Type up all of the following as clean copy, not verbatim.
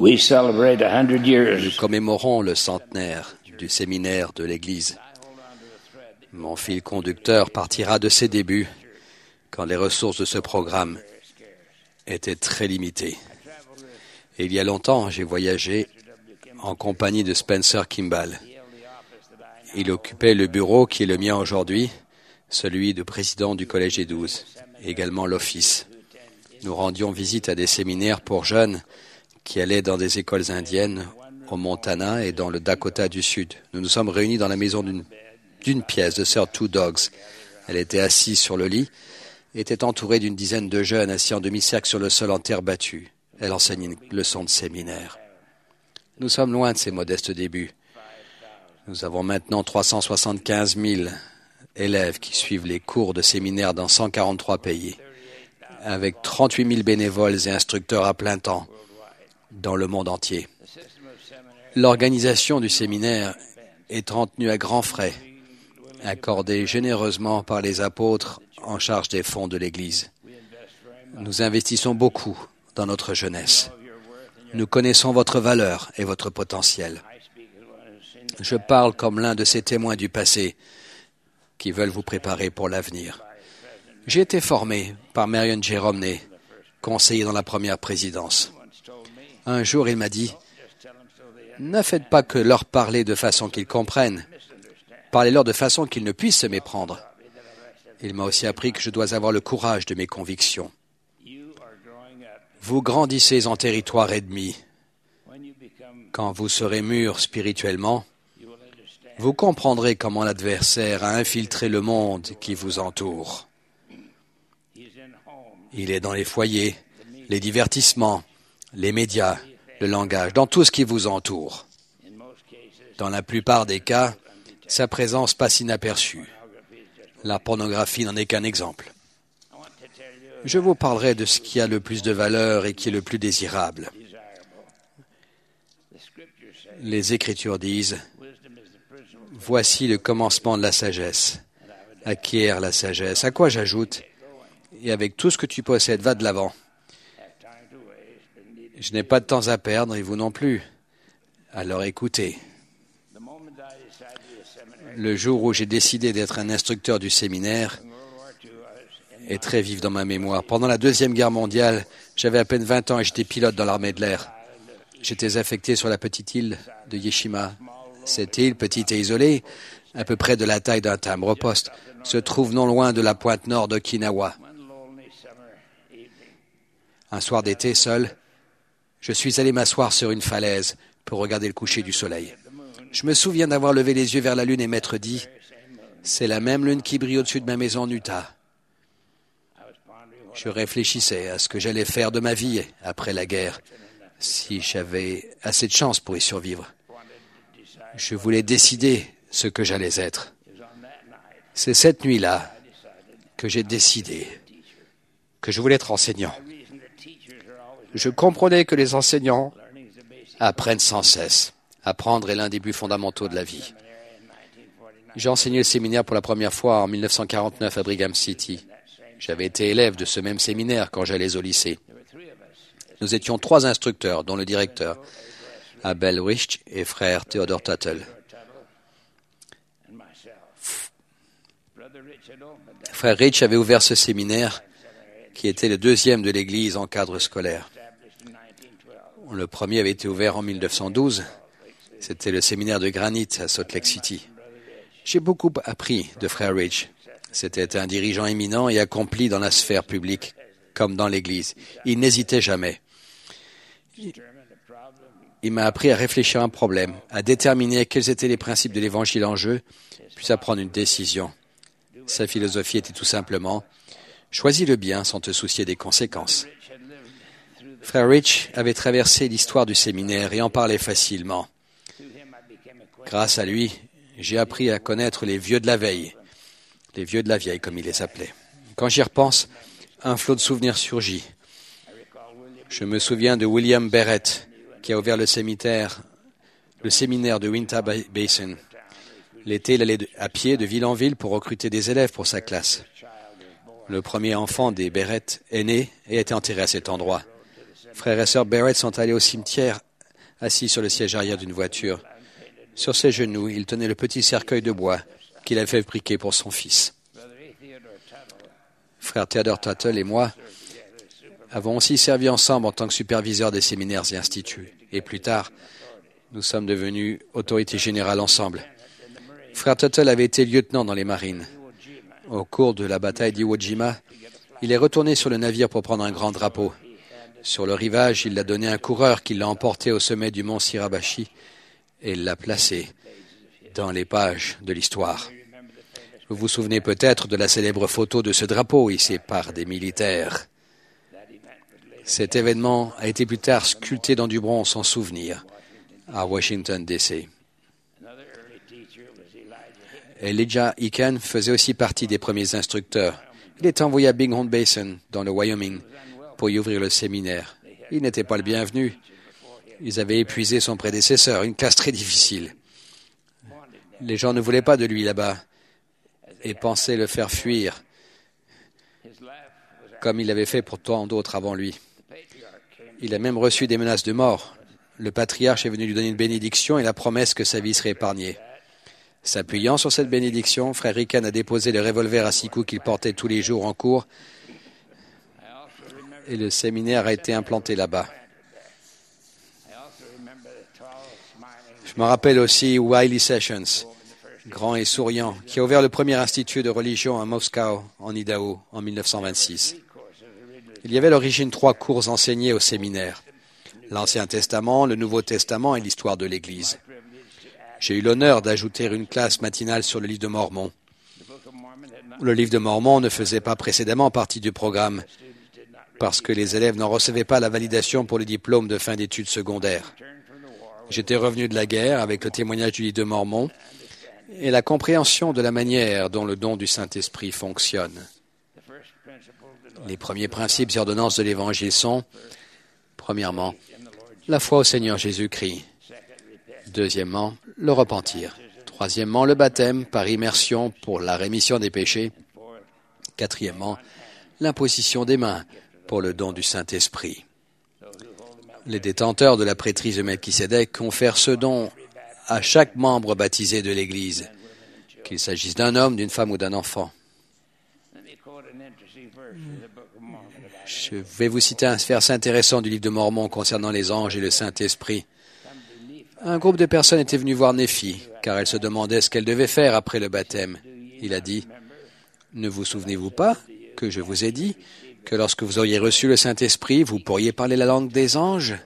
We celebrate 100 Nous years. commémorons le centenaire du séminaire de l'Église. Mon fil conducteur partira de ses débuts, quand les ressources de ce programme étaient très limitées. Et il y a longtemps, j'ai voyagé en compagnie de Spencer Kimball. Il occupait le bureau qui est le mien aujourd'hui, celui de président du Collège des 12, et également l'office. Nous rendions visite à des séminaires pour jeunes qui allaient dans des écoles indiennes au Montana et dans le Dakota du Sud. Nous nous sommes réunis dans la maison d'une pièce de Sœur Two Dogs. Elle était assise sur le lit et était entourée d'une dizaine de jeunes assis en demi-cercle sur le sol en terre battue. Elle enseignait une leçon de séminaire. Nous sommes loin de ces modestes débuts. Nous avons maintenant 375 000 élèves qui suivent les cours de séminaire dans 143 pays, avec 38 000 bénévoles et instructeurs à plein temps dans le monde entier. L'organisation du séminaire est entretenue à grands frais, accordée généreusement par les apôtres en charge des fonds de l'Église. Nous investissons beaucoup dans notre jeunesse. Nous connaissons votre valeur et votre potentiel. Je parle comme l'un de ces témoins du passé qui veulent vous préparer pour l'avenir. J'ai été formé par Marion J. Romney, conseiller dans la première présidence. Un jour, il m'a dit, « Ne faites pas que leur parler de façon qu'ils comprennent. Parlez-leur de façon qu'ils ne puissent se méprendre. » Il m'a aussi appris que je dois avoir le courage de mes convictions. Vous grandissez en territoire ennemi. Quand vous serez mûrs spirituellement, vous comprendrez comment l'adversaire a infiltré le monde qui vous entoure. Il est dans les foyers, les divertissements, les médias, le langage, dans tout ce qui vous entoure. Dans la plupart des cas, sa présence passe inaperçue. La pornographie n'en est qu'un exemple. Je vous parlerai de ce qui a le plus de valeur et qui est le plus désirable. Les Écritures disent, « Voici le commencement de la sagesse. Acquiert la sagesse. » À quoi j'ajoute, « Et avec tout ce que tu possèdes, va de l'avant. » Je n'ai pas de temps à perdre et vous non plus. Alors écoutez. Le jour où j'ai décidé d'être un instructeur du séminaire est très vif dans ma mémoire. Pendant la Deuxième Guerre mondiale, j'avais à peine 20 ans et j'étais pilote dans l'armée de l'air. J'étais affecté sur la petite île de Yeshima. Cette île, petite et isolée, à peu près de la taille d'un timbre-poste, se trouve non loin de la pointe nord d'Okinawa. Un soir d'été, seul, je suis allé m'asseoir sur une falaise pour regarder le coucher du soleil. Je me souviens d'avoir levé les yeux vers la lune et m'être dit, « C'est la même lune qui brille au-dessus de ma maison en Utah. » Je réfléchissais à ce que j'allais faire de ma vie après la guerre, si j'avais assez de chance pour y survivre. Je voulais décider ce que j'allais être. C'est cette nuit-là que j'ai décidé que je voulais être enseignant. Je comprenais que les enseignants apprennent sans cesse. Apprendre est l'un des buts fondamentaux de la vie. J'ai enseigné le séminaire pour la première fois en 1949 à Brigham City. J'avais été élève de ce même séminaire quand j'allais au lycée. Nous étions 3 instructeurs, dont le directeur, Abel Rich et frère Theodore Tuttle. Frère Rich avait ouvert ce séminaire qui était le 2e de l'Église en cadre scolaire. Le premier avait été ouvert en 1912. C'était le séminaire de Granite à Salt Lake City. J'ai beaucoup appris de frère Rich. C'était un dirigeant éminent et accompli dans la sphère publique, comme dans l'Église. Il n'hésitait jamais. Il m'a appris à réfléchir à un problème, à déterminer quels étaient les principes de l'Évangile en jeu, puis à prendre une décision. Sa philosophie était tout simplement « Choisis le bien sans te soucier des conséquences ». Frère Rich avait traversé l'histoire du séminaire et en parlait facilement. Grâce à lui, j'ai appris à connaître les vieux de la veille, les vieux de la vieille comme il les appelait. Quand j'y repense, un flot de souvenirs surgit. Je me souviens de William Barrett, qui a ouvert le séminaire de Winter Basin. L'été, il allait à pied de ville en ville pour recruter des élèves pour sa classe. Le premier enfant des Barrett est né et a été enterré à cet endroit. Frères et sœurs Barrett sont allés au cimetière assis sur le siège arrière d'une voiture. Sur ses genoux, il tenait le petit cercueil de bois qu'il avait fabriqué pour son fils. Frère Theodore Tuttle et moi avons aussi servi ensemble en tant que superviseurs des séminaires et instituts. Et plus tard, nous sommes devenus autorités générales ensemble. Frère Tuttle avait été lieutenant dans les marines. Au cours de la bataille d'Iwo Jima, il est retourné sur le navire pour prendre un grand drapeau. Sur le rivage, il l'a donné à un coureur qui l'a emporté au sommet du mont Shirabashi et l'a placé dans les pages de l'histoire. Vous vous souvenez peut-être de la célèbre photo de ce drapeau hissé par des militaires. Cet événement a été plus tard sculpté dans du bronze en souvenir à Washington, D.C. Elijah Hicken faisait aussi partie des premiers instructeurs. Il est envoyé à Bighorn Basin, dans le Wyoming, pour y ouvrir le séminaire. Il n'était pas le bienvenu. Ils avaient épuisé son prédécesseur, une classe très difficile. Les gens ne voulaient pas de lui là-bas et pensaient le faire fuir, comme il l'avait fait pour tant d'autres avant lui. Il a même reçu des menaces de mort. Le patriarche est venu lui donner une bénédiction et la promesse que sa vie serait épargnée. S'appuyant sur cette bénédiction, frère Hicken a déposé le revolver à 6 coups qu'il portait tous les jours en cours et le séminaire a été implanté là-bas. Je me rappelle aussi Wiley Sessions, grand et souriant, qui a ouvert le premier institut de religion à Moscow, en Idaho, en 1926. Il y avait à l'origine 3 cours enseignés au séminaire: l'Ancien Testament, le Nouveau Testament et l'histoire de l'Église. J'ai eu l'honneur d'ajouter une classe matinale sur le livre de Mormon. Le livre de Mormon ne faisait pas précédemment partie du programme parce que les élèves n'en recevaient pas la validation pour le diplôme de fin d'études secondaires. J'étais revenu de la guerre avec le témoignage du livre de Mormon et la compréhension de la manière dont le don du Saint-Esprit fonctionne. Les premiers principes et ordonnances de l'Évangile sont, premièrement, la foi au Seigneur Jésus-Christ. Deuxièmement, le repentir. Troisièmement, le baptême par immersion pour la rémission des péchés. Quatrièmement, l'imposition des mains pour le don du Saint-Esprit. Les détenteurs de la prêtrise de Melchisédek confèrent ce don à chaque membre baptisé de l'Église, qu'il s'agisse d'un homme, d'une femme ou d'un enfant. Je vais vous citer un verset intéressant du livre de Mormon concernant les anges et le Saint-Esprit. Un groupe de personnes était venu voir Néphi, car elles se demandaient ce qu'elles devaient faire après le baptême. Il a dit, « Ne vous souvenez-vous pas que je vous ai dit que lorsque vous auriez reçu le Saint-Esprit, vous pourriez parler la langue des anges?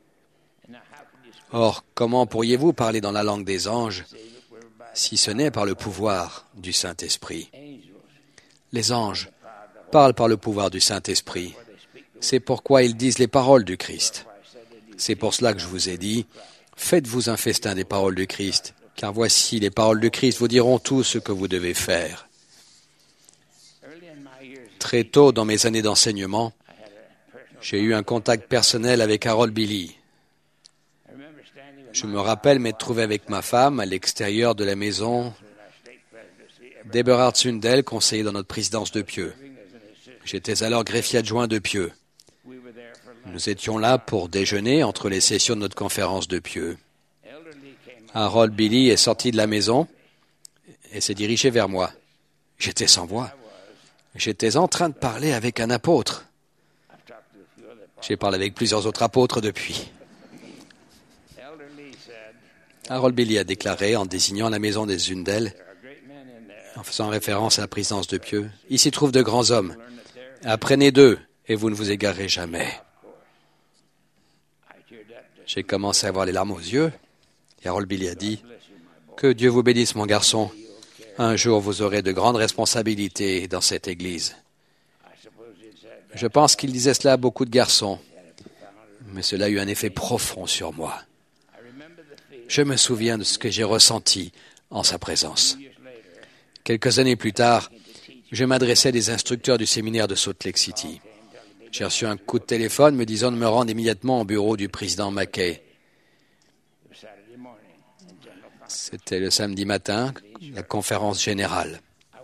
Or, comment pourriez-vous parler dans la langue des anges si ce n'est par le pouvoir du Saint-Esprit? Les anges parlent par le pouvoir du Saint-Esprit. C'est pourquoi ils disent les paroles du Christ. C'est pour cela que je vous ai dit, faites-vous un festin des paroles du Christ, car voici, les paroles du Christ vous diront tout ce que vous devez faire. » Très tôt dans mes années d'enseignement, j'ai eu un contact personnel avec Harold Billy. Je me rappelle m'être trouvé avec ma femme à l'extérieur de la maison d'Eberhard Sundell, conseiller dans notre présidence de Pieux. J'étais alors greffier adjoint de Pieux. Nous étions là pour déjeuner entre les sessions de notre conférence de Pieux. Harold Billy est sorti de la maison et s'est dirigé vers moi. J'étais sans voix. J'étais en train de parler avec un apôtre. J'ai parlé avec plusieurs autres apôtres depuis. Harold Billy a déclaré, en désignant la maison des Zundel, en faisant référence à la présidence de Pieux, « Ici trouvent de grands hommes. Apprenez d'eux et vous ne vous égarerez jamais. » J'ai commencé à avoir les larmes aux yeux. Et Harold Billy a dit, « Que Dieu vous bénisse, mon garçon. Un jour, vous aurez de grandes responsabilités dans cette Église. » Je pense qu'il disait cela à beaucoup de garçons, mais cela a eu un effet profond sur moi. Je me souviens de ce que j'ai ressenti en sa présence. Quelques années plus tard, je m'adressais à des instructeurs du séminaire de Salt Lake City. J'ai reçu un coup de téléphone me disant de me rendre immédiatement au bureau du président Mackay. C'était le samedi matin, la conférence générale.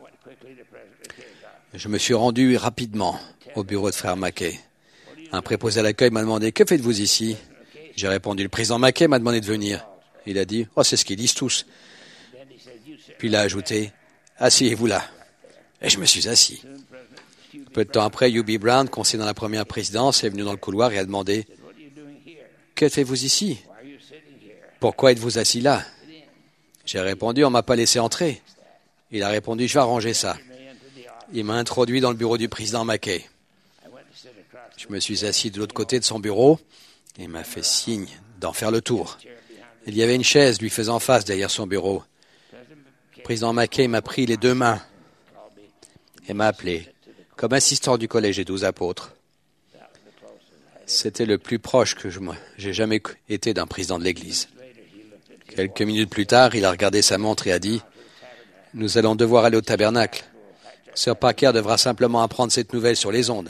Je me suis rendu rapidement au bureau de frère Mackay. Un préposé à l'accueil m'a demandé « Que faites-vous ici ?» J'ai répondu, le président Mackay m'a demandé de venir. Il a dit, oh, c'est ce qu'ils disent tous. Puis il a ajouté, asseyez-vous là. Et je me suis assis. Peu de temps après, U.B. Brown, conseiller dans la première présidence, est venu dans le couloir et a demandé, que faites-vous ici? Pourquoi êtes-vous assis là? J'ai répondu, on ne m'a pas laissé entrer. Il a répondu, je vais arranger ça. Il m'a introduit dans le bureau du président Mackay. Je me suis assis de l'autre côté de son bureau et il m'a fait signe d'en faire le tour. Il y avait une chaise lui faisant face derrière son bureau. Le président Mackay m'a pris les deux mains et m'a appelé comme assistant du collège des 12 apôtres. C'était le plus proche que j'ai jamais été d'un président de l'Église. Quelques minutes plus tard, il a regardé sa montre et a dit « Nous allons devoir aller au tabernacle. Sir Parker devra simplement apprendre cette nouvelle sur les ondes. »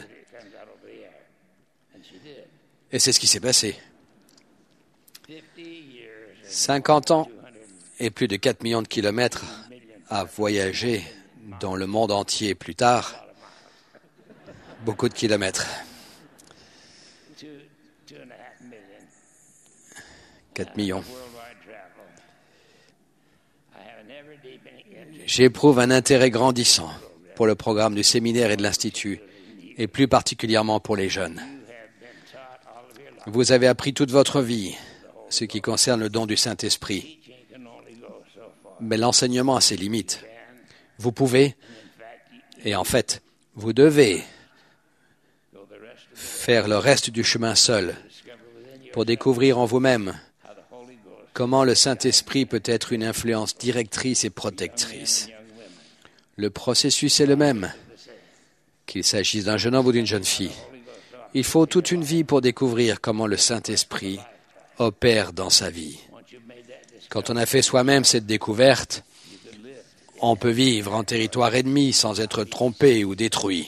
Et c'est ce qui s'est passé. 50 ans et plus de 4 millions de kilomètres à voyager dans le monde entier plus tard. Beaucoup de kilomètres. 4 millions. J'éprouve un intérêt grandissant pour le programme du séminaire et de l'Institut, et plus particulièrement pour les jeunes. Vous avez appris toute votre vie ce qui concerne le don du Saint-Esprit, mais l'enseignement a ses limites. Vous pouvez, et en fait, vous devez faire le reste du chemin seul pour découvrir en vous-même comment le Saint-Esprit peut être une influence directrice et protectrice. Le processus est le même, qu'il s'agisse d'un jeune homme ou d'une jeune fille. Il faut toute une vie pour découvrir comment le Saint-Esprit opère dans sa vie. Quand on a fait soi-même cette découverte, on peut vivre en territoire ennemi sans être trompé ou détruit.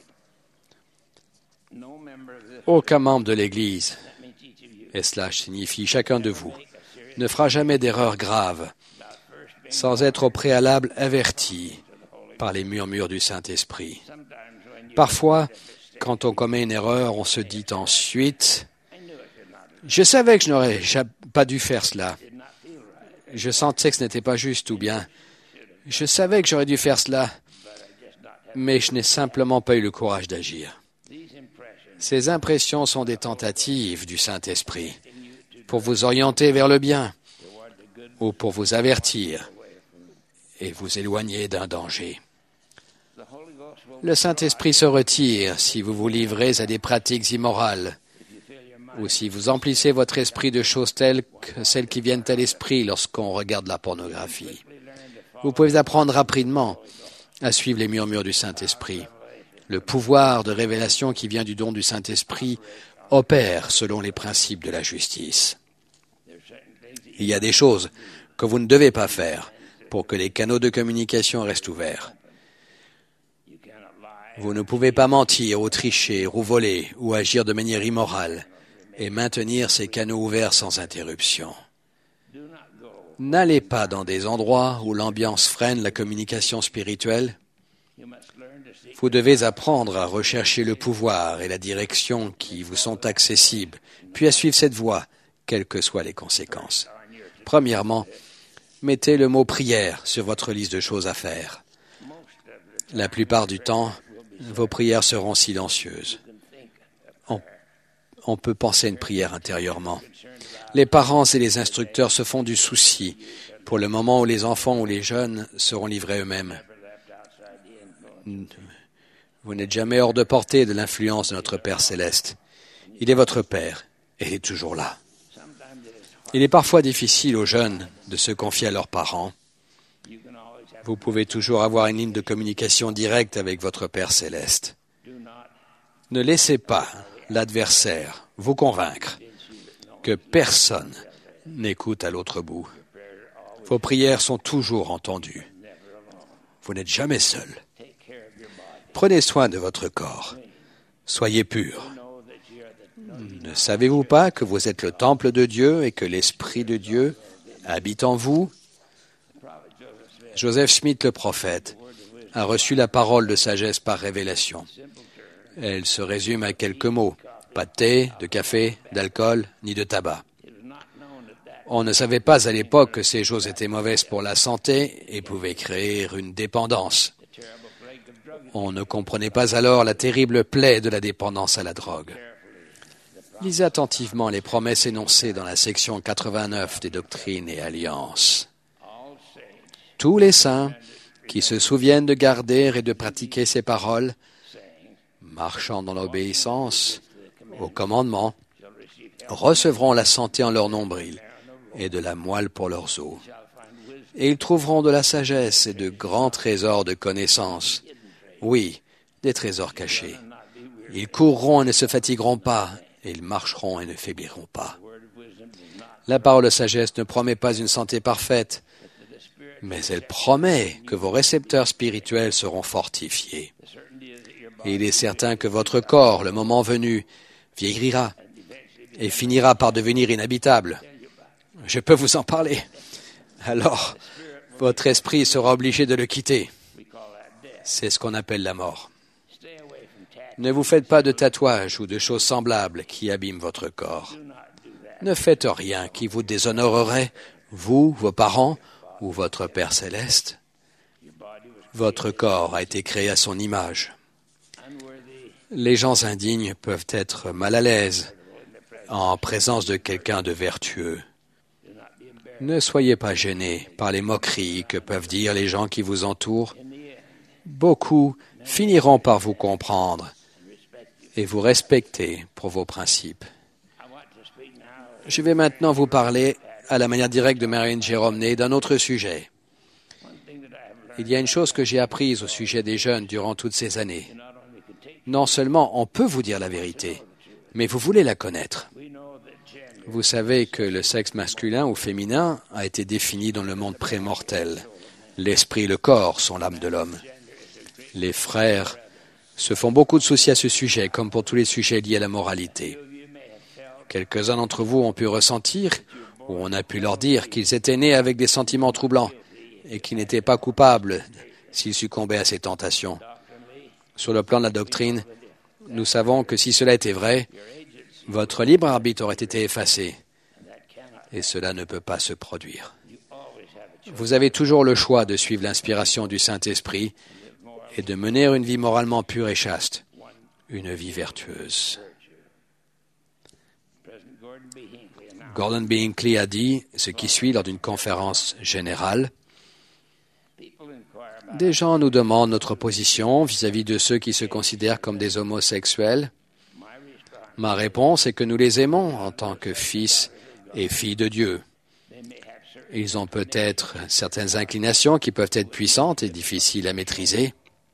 Aucun membre de l'Église, et cela signifie chacun de vous, ne fera jamais d'erreur grave sans être au préalable averti par les murmures du Saint-Esprit. Parfois, quand on commet une erreur, on se dit ensuite « Je savais que je n'aurais pas dû faire cela. Je sentais que ce n'était pas juste » ou bien « Je savais que j'aurais dû faire cela, mais je n'ai simplement pas eu le courage d'agir. » Ces impressions sont des tentatives du Saint-Esprit pour vous orienter vers le bien ou pour vous avertir et vous éloigner d'un danger. Le Saint-Esprit se retire si vous vous livrez à des pratiques immorales ou si vous emplissez votre esprit de choses telles que celles qui viennent à l'esprit lorsqu'on regarde la pornographie. Vous pouvez apprendre rapidement à suivre les murmures du Saint-Esprit. Le pouvoir de révélation qui vient du don du Saint-Esprit opère selon les principes de la justice. Il y a des choses que vous ne devez pas faire pour que les canaux de communication restent ouverts. Vous ne pouvez pas mentir ou tricher ou voler ou agir de manière immorale et maintenir ces canaux ouverts sans interruption. N'allez pas dans des endroits où l'ambiance freine la communication spirituelle. Vous devez apprendre à rechercher le pouvoir et la direction qui vous sont accessibles, puis à suivre cette voie, quelles que soient les conséquences. Premièrement, mettez le mot « prière » sur votre liste de choses à faire. La plupart du temps, vos prières seront silencieuses. On peut penser une prière intérieurement. Les parents et les instructeurs se font du souci pour le moment où les enfants ou les jeunes seront livrés eux-mêmes. Vous n'êtes jamais hors de portée de l'influence de notre Père céleste. Il est votre Père et il est toujours là. Il est parfois difficile aux jeunes de se confier à leurs parents. Vous pouvez toujours avoir une ligne de communication directe avec votre Père céleste. Ne laissez pas l'adversaire vous convaincre que personne n'écoute à l'autre bout. Vos prières sont toujours entendues. Vous n'êtes jamais seul. Prenez soin de votre corps. Soyez purs. Ne savez-vous pas que vous êtes le temple de Dieu et que l'Esprit de Dieu habite en vous? Joseph Smith, le prophète, a reçu la parole de sagesse par révélation. Elle se résume à quelques mots. Pas de thé, de café, d'alcool, ni de tabac. On ne savait pas à l'époque que ces choses étaient mauvaises pour la santé et pouvaient créer une dépendance. On ne comprenait pas alors la terrible plaie de la dépendance à la drogue. Lisez attentivement les promesses énoncées dans la section 89 des Doctrines et Alliances. Tous les saints qui se souviennent de garder et de pratiquer ces paroles, marchant dans l'obéissance aux commandements, recevront la santé en leur nombril et de la moelle pour leurs os. Et ils trouveront de la sagesse et de grands trésors de connaissances. Oui, des trésors cachés. Ils courront et ne se fatigueront pas, et ils marcheront et ne faibliront pas. La parole de sagesse ne promet pas une santé parfaite, mais elle promet que vos récepteurs spirituels seront fortifiés. Et il est certain que votre corps, le moment venu, vieillira et finira par devenir inhabitable. Je peux vous en parler. Alors, votre esprit sera obligé de le quitter. C'est ce qu'on appelle la mort. Ne vous faites pas de tatouages ou de choses semblables qui abîment votre corps. Ne faites rien qui vous déshonorerait, vous, vos parents ou votre Père céleste. Votre corps a été créé à son image. Les gens indignes peuvent être mal à l'aise en présence de quelqu'un de vertueux. Ne soyez pas gênés par les moqueries que peuvent dire les gens qui vous entourent. Beaucoup finiront par vous comprendre et vous respecter pour vos principes. Je vais maintenant vous parler, à la manière directe de Marianne J. Romney, d'un autre sujet. Il y a une chose que j'ai apprise au sujet des jeunes durant toutes ces années. Non seulement on peut vous dire la vérité, mais vous voulez la connaître. Vous savez que le sexe masculin ou féminin a été défini dans le monde prémortel. L'esprit et le corps sont l'âme de l'homme. Les frères se font beaucoup de soucis à ce sujet, comme pour tous les sujets liés à la moralité. Quelques-uns d'entre vous ont pu ressentir, ou on a pu leur dire, qu'ils étaient nés avec des sentiments troublants et qu'ils n'étaient pas coupables s'ils succombaient à ces tentations. Sur le plan de la doctrine, nous savons que si cela était vrai, votre libre arbitre aurait été effacé, et cela ne peut pas se produire. Vous avez toujours le choix de suivre l'inspiration du Saint-Esprit et de mener une vie moralement pure et chaste, une vie vertueuse. Gordon B. Hinckley a dit ce qui suit lors d'une conférence générale. Des gens nous demandent notre position vis-à-vis de ceux qui se considèrent comme des homosexuels. Ma réponse est que nous les aimons en tant que fils et filles de Dieu. Ils ont peut-être certaines inclinations qui peuvent être puissantes et difficiles à maîtriser.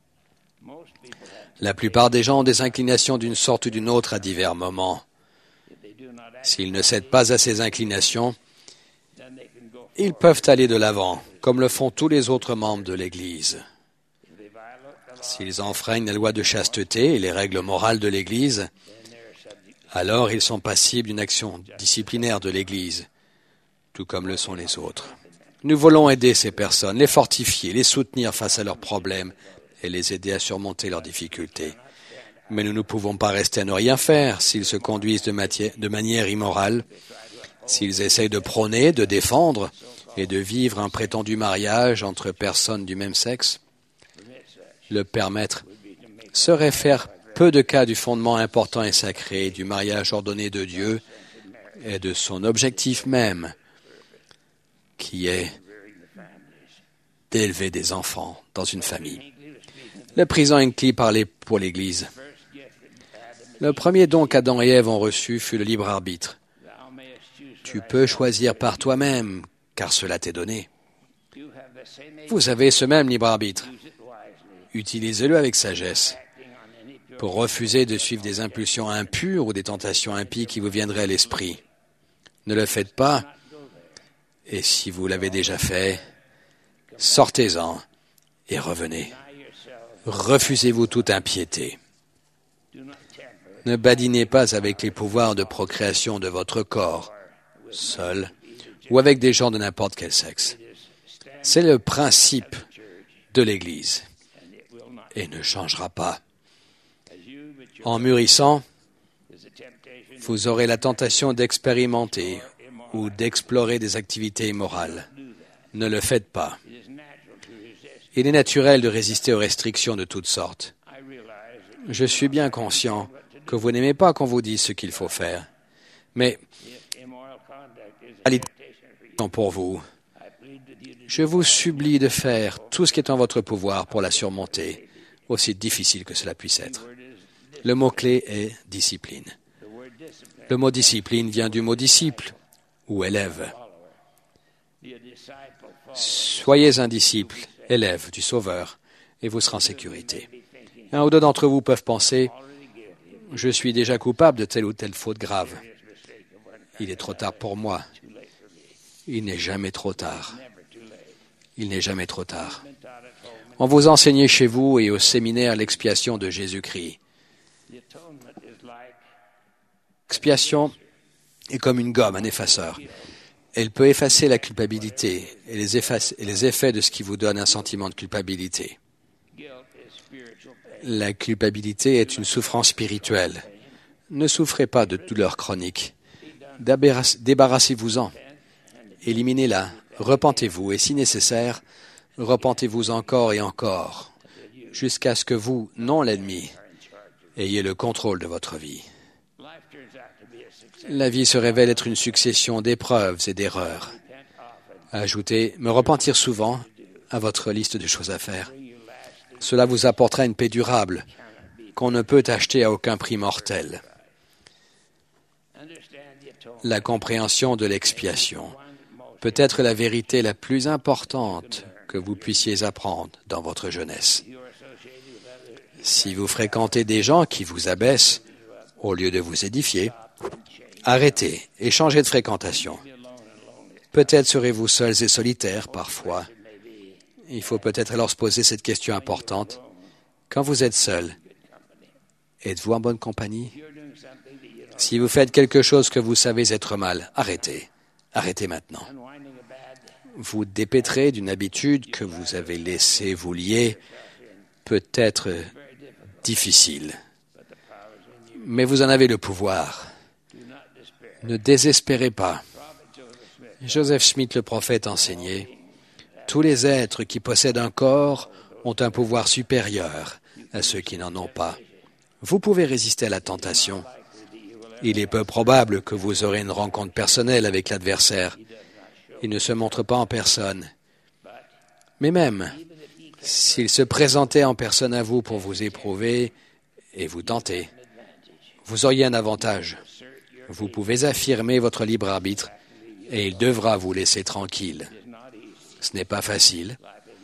La plupart des gens ont des inclinations d'une sorte ou d'une autre à divers moments. S'ils ne cèdent pas à ces inclinations, ils peuvent aller de l'avant, comme le font tous les autres membres de l'Église. S'ils enfreignent la loi de chasteté et les règles morales de l'Église, alors ils sont passibles d'une action disciplinaire de l'Église, tout comme le sont les autres. Nous voulons aider ces personnes, les fortifier, les soutenir face à leurs problèmes et les aider à surmonter leurs difficultés. Mais nous ne pouvons pas rester à ne rien faire s'ils se conduisent de manière immorale, s'ils essayent de prôner, de défendre et de vivre un prétendu mariage entre personnes du même sexe. Le permettre serait faire peu de cas du fondement important et sacré du mariage ordonné de Dieu et de son objectif même, qui est d'élever des enfants dans une famille. Le président Hinckley parlait pour l'Église. Le premier don qu'Adam et Ève ont reçu fut le libre arbitre. Tu peux choisir par toi-même, car cela t'est donné. Vous avez ce même libre arbitre. Utilisez-le avec sagesse pour refuser de suivre des impulsions impures ou des tentations impies qui vous viendraient à l'esprit. Ne le faites pas, et si vous l'avez déjà fait, sortez-en et revenez. Refusez-vous toute impiété. Ne badinez pas avec les pouvoirs de procréation de votre corps, seul ou avec des gens de n'importe quel sexe. C'est le principe de l'Église et ne changera pas. En mûrissant, vous aurez la tentation d'expérimenter ou d'explorer des activités immorales. Ne le faites pas. Il est naturel de résister aux restrictions de toutes sortes. Je suis bien conscient que vous n'aimez pas qu'on vous dise ce qu'il faut faire, mais pour vous, je vous supplie de faire tout ce qui est en votre pouvoir pour la surmonter, aussi difficile que cela puisse être. Le mot-clé est discipline. Le mot discipline vient du mot disciple ou élève. Soyez un disciple, élève du Sauveur, et vous serez en sécurité. Un ou deux d'entre vous peuvent penser, je suis déjà coupable de telle ou telle faute grave. Il est trop tard pour moi. Il n'est jamais trop tard. Il n'est jamais trop tard. On vous enseignait chez vous et au séminaire l'expiation de Jésus-Christ. L'expiation est comme une gomme, un effaceur. Elle peut effacer la culpabilité et les effets de ce qui vous donne un sentiment de culpabilité. La culpabilité est une souffrance spirituelle. Ne souffrez pas de douleur chronique. Débarrassez-vous-en. Éliminez-la. Repentez-vous et, si nécessaire, repentez-vous encore et encore, jusqu'à ce que vous, non l'ennemi, ayez le contrôle de votre vie. La vie se révèle être une succession d'épreuves et d'erreurs. Ajoutez « me repentir souvent » à votre liste de choses à faire. Cela vous apportera une paix durable qu'on ne peut acheter à aucun prix mortel. La compréhension de l'expiation peut être la vérité la plus importante que vous puissiez apprendre dans votre jeunesse. Si vous fréquentez des gens qui vous abaissent, au lieu de vous édifier, arrêtez et changez de fréquentation. Peut-être serez-vous seuls et solitaires parfois. Il faut peut-être alors se poser cette question importante. Quand vous êtes seul, êtes-vous en bonne compagnie? Si vous faites quelque chose que vous savez être mal, arrêtez. Arrêtez maintenant. Vous dépêtrez d'une habitude que vous avez laissé vous lier, peut-être difficile. Mais vous en avez le pouvoir. Ne désespérez pas. Joseph Smith, le prophète, enseignait « Tous les êtres qui possèdent un corps ont un pouvoir supérieur à ceux qui n'en ont pas. Vous pouvez résister à la tentation. Il est peu probable que vous aurez une rencontre personnelle avec l'adversaire. Il ne se montre pas en personne. Mais même s'il se présentait en personne à vous pour vous éprouver et vous tenter, vous auriez un avantage. Vous pouvez affirmer votre libre arbitre et il devra vous laisser tranquille. Ce n'est pas facile.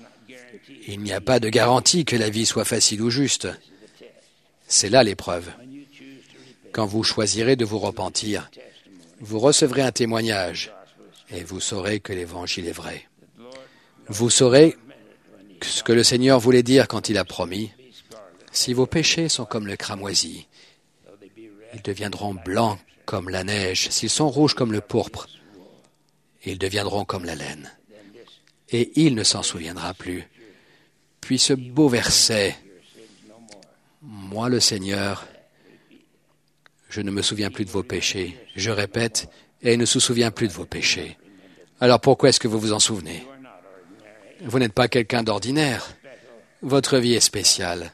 Il n'y a pas de garantie que la vie soit facile ou juste. C'est là l'épreuve. Quand vous choisirez de vous repentir, vous recevrez un témoignage et vous saurez que l'Évangile est vrai. Vous saurez ce que le Seigneur voulait dire quand il a promis. Si vos péchés sont comme le cramoisi, ils deviendront blancs comme la neige. S'ils sont rouges comme le pourpre, ils deviendront comme la laine. Et il ne s'en souviendra plus. Puis ce beau verset, « Moi le Seigneur, je ne me souviens plus de vos péchés. » Je répète, « Et il ne se souvient plus de vos péchés. » Alors pourquoi est-ce que vous vous en souvenez? Vous n'êtes pas quelqu'un d'ordinaire. Votre vie est spéciale.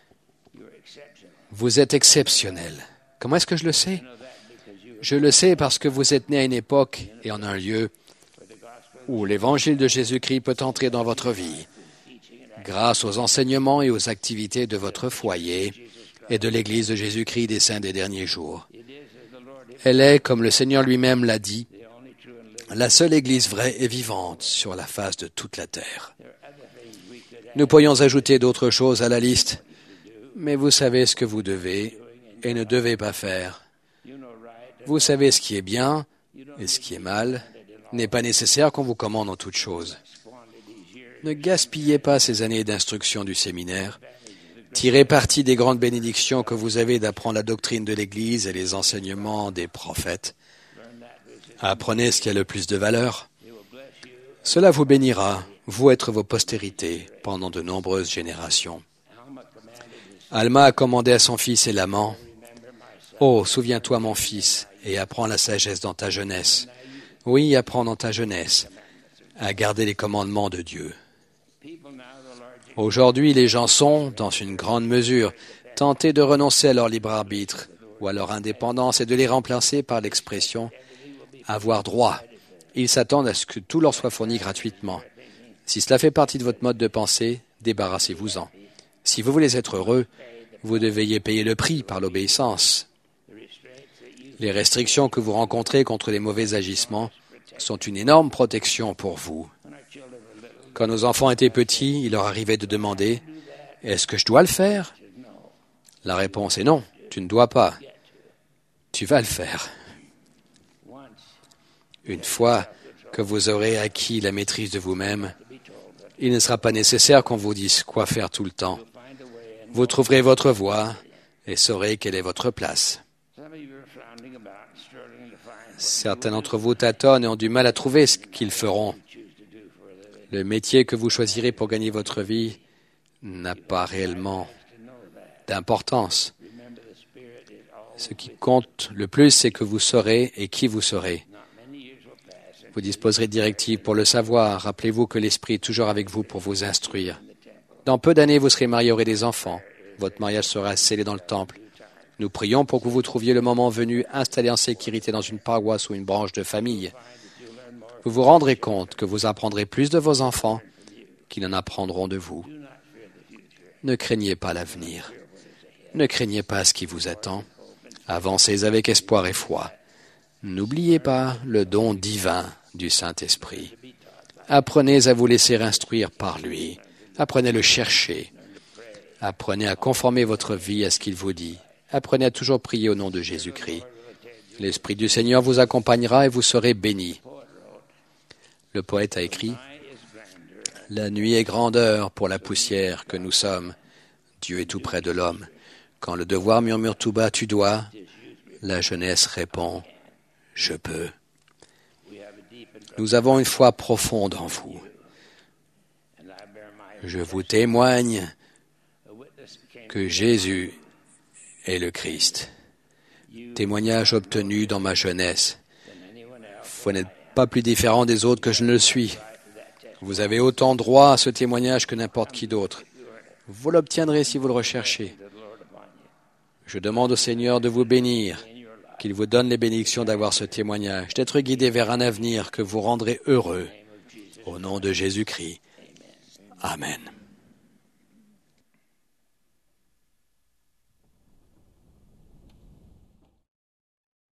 Vous êtes exceptionnel. Comment est-ce que je le sais? Je le sais parce que vous êtes né à une époque et en un lieu où l'Évangile de Jésus-Christ peut entrer dans votre vie, grâce aux enseignements et aux activités de votre foyer et de l'Église de Jésus-Christ des saints des derniers jours. Elle est, comme le Seigneur lui-même l'a dit, la seule Église vraie et vivante sur la face de toute la terre. Nous pourrions ajouter d'autres choses à la liste, mais vous savez ce que vous devez et ne devez pas faire. Vous savez ce qui est bien et ce qui est mal. Il n'est pas nécessaire qu'on vous commande en toutes choses. Ne gaspillez pas ces années d'instruction du séminaire. Tirez parti des grandes bénédictions que vous avez d'apprendre la doctrine de l'Église et les enseignements des prophètes. Apprenez ce qui a le plus de valeur. Cela vous bénira, vous être vos postérités, pendant de nombreuses générations. Alma a commandé à son fils Élaman, « Oh, souviens-toi, mon fils, et apprends la sagesse dans ta jeunesse. Oui, apprends dans ta jeunesse à garder les commandements de Dieu. Aujourd'hui, les gens sont, dans une grande mesure, tentés de renoncer à leur libre arbitre ou à leur indépendance et de les remplacer par l'expression « avoir droit ». Ils s'attendent à ce que tout leur soit fourni gratuitement. Si cela fait partie de votre mode de pensée, débarrassez-vous-en. Si vous voulez être heureux, vous devez payer le prix par l'obéissance. Les restrictions que vous rencontrez contre les mauvais agissements sont une énorme protection pour vous. Quand nos enfants étaient petits, il leur arrivait de demander « Est-ce que je dois le faire ?» La réponse est non, tu ne dois pas. Tu vas le faire. Une fois que vous aurez acquis la maîtrise de vous-même, il ne sera pas nécessaire qu'on vous dise quoi faire tout le temps. Vous trouverez votre voie et saurez quelle est votre place. Certains d'entre vous tâtonnent et ont du mal à trouver ce qu'ils feront. Le métier que vous choisirez pour gagner votre vie n'a pas réellement d'importance. Ce qui compte le plus, c'est que vous saurez et qui vous serez. Vous disposerez de directives pour le savoir. Rappelez-vous que l'Esprit est toujours avec vous pour vous instruire. Dans peu d'années, vous serez mariés et aurez des enfants. Votre mariage sera scellé dans le temple. Nous prions pour que vous trouviez le moment venu installé en sécurité dans une paroisse ou une branche de famille. Vous vous rendrez compte que vous apprendrez plus de vos enfants qu'ils n'en apprendront de vous. Ne craignez pas l'avenir. Ne craignez pas ce qui vous attend. Avancez avec espoir et foi. N'oubliez pas le don divin du Saint-Esprit. Apprenez à vous laisser instruire par lui. Apprenez à le chercher. Apprenez à conformer votre vie à ce qu'il vous dit. Apprenez à toujours prier au nom de Jésus-Christ. L'Esprit du Seigneur vous accompagnera et vous serez bénis. Le poète a écrit « La nuit est grandeur pour la poussière que nous sommes. Dieu est tout près de l'homme. Quand le devoir murmure tout bas, tu dois. La jeunesse répond « Je peux ». Nous avons une foi profonde en vous. Je vous témoigne que Jésus est le Christ. Témoignage obtenu dans ma jeunesse. Vous n'êtes pas plus différent des autres que je ne le suis. Vous avez autant droit à ce témoignage que n'importe qui d'autre. Vous l'obtiendrez si vous le recherchez. Je demande au Seigneur de vous bénir, qu'il vous donne les bénédictions d'avoir ce témoignage, d'être guidé vers un avenir que vous rendrez heureux. Au nom de Jésus-Christ. Amen.